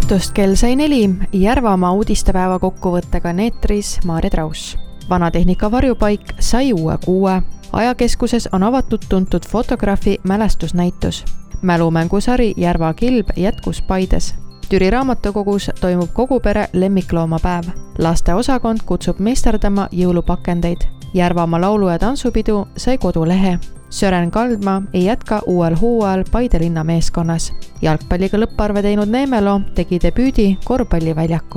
õhtust kell sai 4 Järvamaa uudistepäeva kokkuvõttega neetris Maarja Traus. Vanatehnika varjupaik sai uue kuue. Ajakeskuses on avatud tuntud fotograafi mälestusnäitus. Mälumängusari Järva Kilb jätkus Paides. Türi raamatukogus toimub kogu pere lemmikloomapäev. Lasteosakond kutsub meisterdama jõulupakendeid. Järvamaa laulu- ja tantsupidu sai kodulehe. Sören Kaldma ei jätka uuel hooajal Paide linna meeskonnas. Jalgpalliga lõpparve teinud Neemelo tegi debüüdi korvpalliväljakul.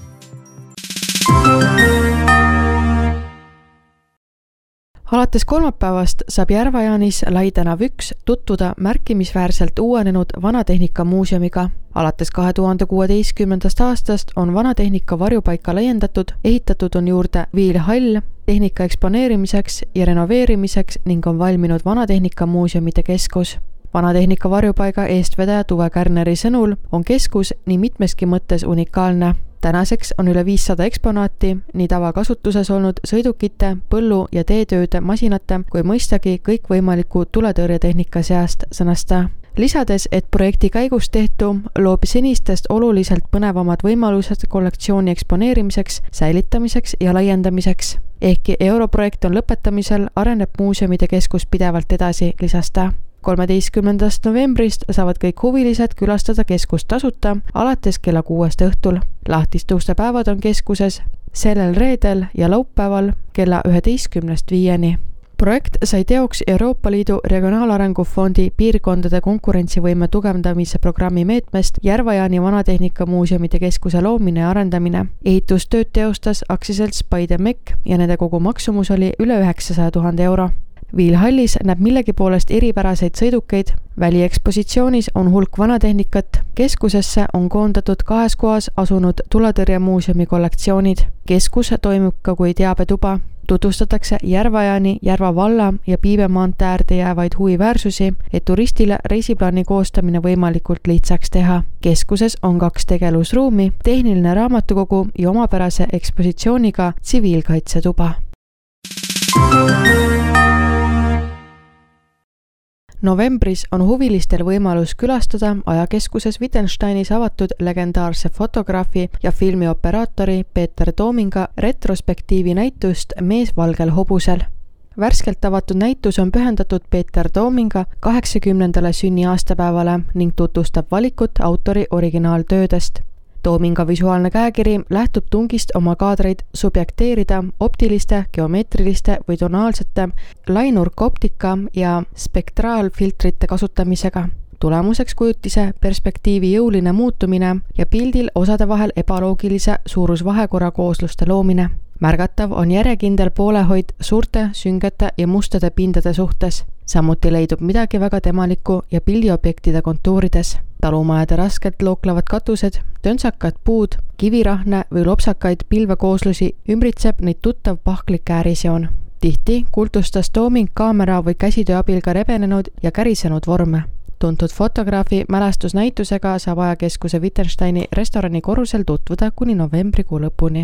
Alates kolmapäevast saab Järva-Jaanis Lai tänav 1 tutvuda märkimisväärselt uuenenud Vanatehnika muuseumiga. Alates 2016. aastast on Vanatehnika varjupaika laiendatud, ehitatud on juurde viilhall tehnika eksponeerimiseks ja renoveerimiseks ning on valminud Vanatehnika muuseumide keskus. Vanatehnika varjupaiga eestvedaja Tuve Kärneri sõnul on keskus nii mitmeski mõttes unikaalne. Tänaseks on üle 500 eksponaati, nii tavakasutuses olnud sõidukite, põllu- ja teetööde masinate kui mõistagi kõikvõimaliku tuletõrjetehnika seast sõnasta. Lisades, et projekti käigus tehtu loob senistest oluliselt põnevamad võimalused kollektsiooni eksponeerimiseks, säilitamiseks ja laiendamiseks. Ehkki europrojekt on lõpetamisel, areneb muuseumide keskus pidevalt edasi, lisas ta. 13. novembrist saavad kõik huvilised külastada keskust tasuta alates kella 6 õhtul. Lahtiste ustepäevad on keskuses sellel reedel ja laupäeval kella 11-5. Projekt sai teoks Euroopa Liidu Regionaalarengu Fondi piirkondade konkurentsivõime tugevdamise programmi meetmest Järva-Jaani Vanatehnika muuseumide keskuse loomine ja arendamine. Ehitustööd teostas aktsiaselts Paide Mekk ja nende kogu maksumus oli üle 900 000 euro. Viilhallis näeb millegi poolest eripäraseid sõidukeid. Väliekspositsioonis on hulk vanatehnikat. Keskusesse on koondatud 2 kohas asunud tuletõrjemuuseumi kollektsioonid. Keskus toimub ka kui teabetuba. Tutvustatakse Järva-Jaani, Järva valla ja Piibe maantee äärde jäävaid huviväärsusi, et turistile reisiplaani koostamine võimalikult lihtsaks teha. Keskuses on 2 tegelusruumi, tehniline raamatukogu ja omapärase ekspositsiooniga tsiviilkaitsetuba. Novembris on huvilistel võimalus külastada ajakeskuses Wittgensteinis avatud legendaarse fotograafi ja filmioperaatori Peeter Toominga retrospektiivi näitust Mees valgel hobusel. Värskelt avatud näitus on pühendatud Peeter Toominga 80. sünniaastapäevale ning tutvustab valikut autori originaaltöödest. Toominga visuaalne käekiri lähtub tungist oma kaadreid subjekteerida optiliste, geomeetriliste või tonaalsete lainurkoptika ja spektraalfiltrite kasutamisega. Tulemuseks kujutise perspektiivi jõuline muutumine ja pildil osade vahel ebaloogilise suurusvahekorra koosluste loomine. Märgatav on järjekindel poolehoid suurte, süngete ja mustade pindade suhtes. Samuti leidub midagi väga temalikku ja pildiobjektide kontuurides. Talumajade raskelt looklevad katused, töntsakad puud, kivirahne või lopsakaid pilvekooslusi ümbritseb neid tuttav pahklik äärisjoon. Tihti kultustas Tooming kaamera või käsitöö abil ka rebenenud ja kärisenud vorme. Tuntud fotograafi mälestusnäitusega saab ajakeskuse Wittgensteini restorani korrusel tutvuda kuni novembrikuu lõpuni.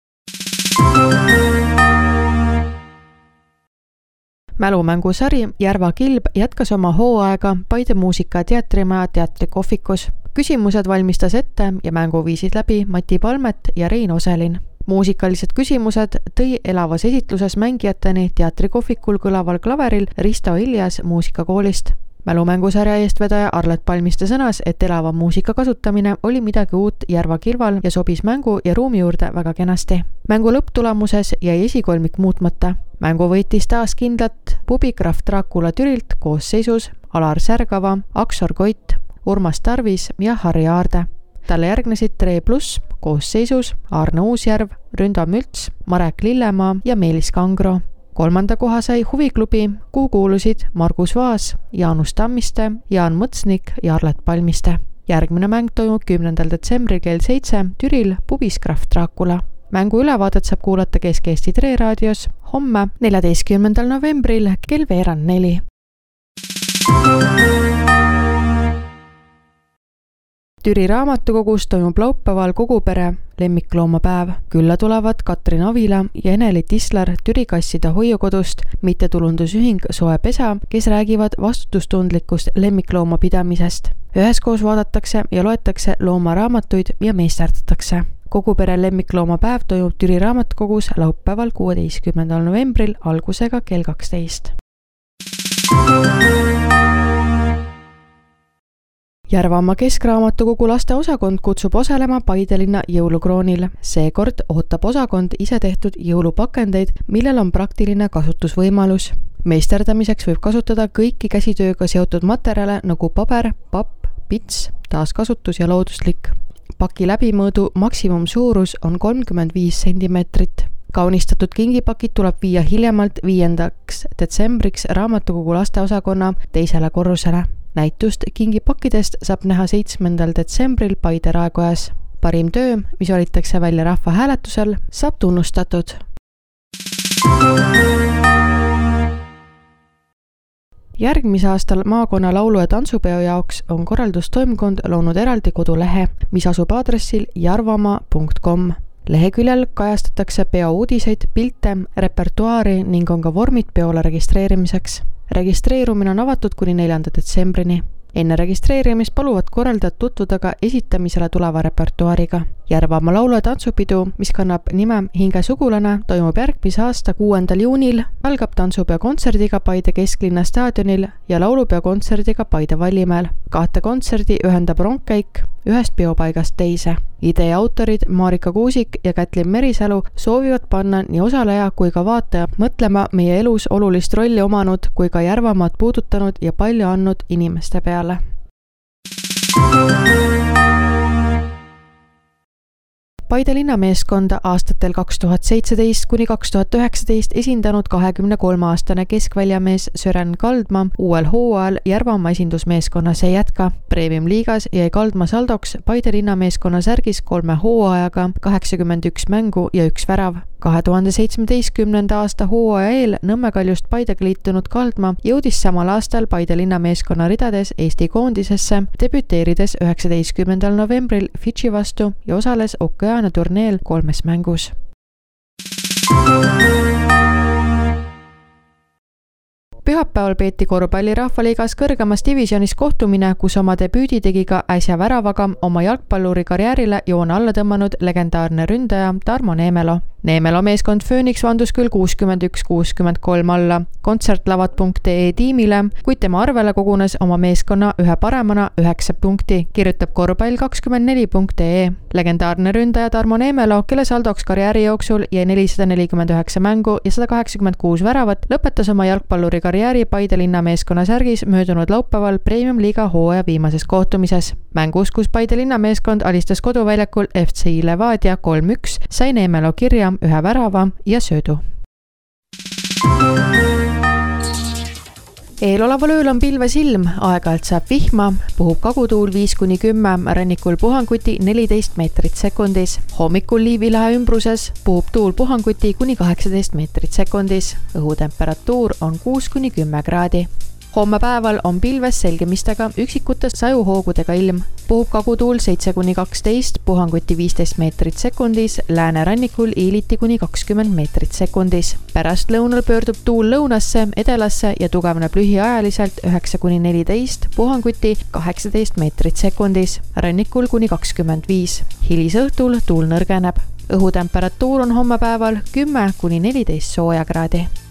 Mälumängusari Järva Kilb jätkas oma hooaega Paide muusika- ja teatrimaja teatrikohvikus. Küsimused valmistas ette ja mängu viisid läbi Mati Palmet ja Rein Oselin. Muusikalised küsimused tõi elavas esitluses mängijateni teatrikohvikul kõlaval klaveril Risto Iljas muusikakoolist. Mälumängusarja eestvedaja Arlet Palmiste sõnas, et elava muusika kasutamine oli midagi uut Järva Kilval ja sobis mängu ja ruumi juurde väga kenasti. Mängu lõpptulemuses jäi esikolmik muutmata. Mängu võitis taas kindlat Pubi Krahv Dracula Türilt koosseisus Alar Särgava, Aksor Koit, Urmas Tarvis ja Harri Aarde. Talle järgnesid Tre Plus koosseisus Aarne Uusjärv, Ründo Mülts, Marek Lillemaa ja Meelis Kangro. 3. koha sai huviklubi, kuhu kuulusid Margus Vaas, Jaanus Tammiste, Jaan Mõtsnik ja Arlet Palmiste. Järgmine mäng toimub 10. detsembril kell 7 Türil Pubis Krahv Dracula. Mängu ülevaadet saab kuulata Kesk-Eesti Tre raadios homme 14. novembril kell 3:15. Türi raamatukogus toimub laupäeval kogu pere lemmikloomapäev. Külla tulevad Katrin Avila ja Ene-Li Tislar Türi kasside hoiukodust, mittetulundusühing Soe Pesa, kes räägivad vastutustundlikust lemmikloomapidamisest. Üheskoos vaadatakse ja loetakse loomaraamatuid ja meesterdatakse. Kogu pere lemmikloomapäev toimub Türi raamatukogus laupäeval 16. novembril algusega kell 12. Järvamaa keskraamatukogu lasteosakond kutsub osalema Paide linna jõulukroonil. Seekord ootab osakond ise tehtud jõulupakendeid, millel on praktiline kasutusvõimalus. Meisterdamiseks võib kasutada kõiki käsitööga seotud materjale nagu paber, papp, pits, taaskasutus ja looduslik. Paki läbimõõdu maksimumsuurus on 35 sentimeetrit. Kaunistatud kingipakid tuleb viia hiljemalt 5. detsembriks raamatukogu lasteosakonna 2. korrusele. Näitust kingipakkidest saab näha 7. detsembril Paide Raekojas. Parim töö, mis valitakse välja rahvahääletusel, saab tunnustatud. Järgmise aastal maakonna laulu- ja tantsupeo jaoks on korraldustoimkond loonud eraldi kodulehe, mis asub aadressil jarvamaa.com. Leheküljel kajastatakse peo uudiseid, pilte, repertuaari ning on ka vormid peole registreerimiseks. Registreerumine on avatud kuni 4. detsembrini. Enne registreerimist paluvad korraldajad tutvuda ka esitamisele tuleva repertuaariga. Järvamaa laulu- ja tantsupidu, mis kannab nime Hinge sugulane, toimub järgmise aasta 6. juunil, algab tantsupeo kontserdiga Paide kesklinna staadionil ja laulupeo kontserdiga Paide Vallimäel. 2 kontserdi ühendab rongkäik ühest peopaigast teise. Idee autorid Marika Kuusik ja Kätlin Merisalu soovivad panna nii osaleja kui ka vaataja mõtlema meie elus olulist rolli omanud kui ka Järvamaad puudutanud ja palju andnud inimeste peale. Paide linnameeskonda aastatel 2017 kuni 2019 esindanud 23-aastane keskväljamees Sören Kaldma uuel hooajal Järvamaa esindusmeeskonnas ei jätka. Premium-liigas jäi Kaldma saldoks Paide linnameeskonna särgis 3 hooajaga 81 mängu ja 1 värav. 2017. aasta hooaja eel Nõmme Kaljust Paidega liitunud Kaldma jõudis samal aastal Paide linnameeskonna ridades Eesti koondisesse, debüteerides 19. novembril Fidži vastu ja osales Okeaania turneel 3 mängus. Pühapäeval peeti korvpalli rahvaliigas kõrgemas divisionis kohtumine, kus oma debüüdi tegi ka äsja väravaga oma jalgpalluri karjäärile joone alla tõmmanud legendaarne ründaja Tarmo Neemelo. Neemelo meeskond Phoenix vandus küll 61-63 alla kontsertlavad.ee tiimile, kuid tema arvele kogunes oma meeskonna ühe paremana 9 punkti, kirjutab korvpall24.ee. Legendaarne ründaja Tarmo Neemelo, kelle saldoks karjääri jooksul jäi 449 mängu ja 186 väravat, lõpetas oma jalgpalluri karjääri Paide linnameeskonna särgis möödunud laupäeval Premium-liiga hooaja viimases kohtumises. Mängus, kus Paide linnameeskond alistas koduväljakul FC Levadia 3-1, sai Neemelo kirja 1 värava ja söödu. Eeloleval ööl on pilves ilm, aeg-ajalt saab vihma, puhub kagutuul 5-10, rannikul puhanguti 14 meetrit sekundis. Hommikul Liivilahe ümbruses puhub tuul puhanguti kuni 18 meetrit sekundis. Õhutemperatuur on 6-10 kraadi. Homme päeval on pilves selgemistega üksikute sajuhoogudega ilm. Puhub kagutuul 7-12, puhanguti 15 meetrit sekundis, läänerannikul iiliti kuni 20 meetrit sekundis. Pärast lõunal pöördub tuul lõunasse, edelasse ja tugevneb lühiajaliselt 9-14, puhanguti 18 meetrit sekundis, rannikul kuni 25. Hilisõhtul tuul nõrgeneb. Õhutemperatuur on homme päeval 10-14 sooja kraadi.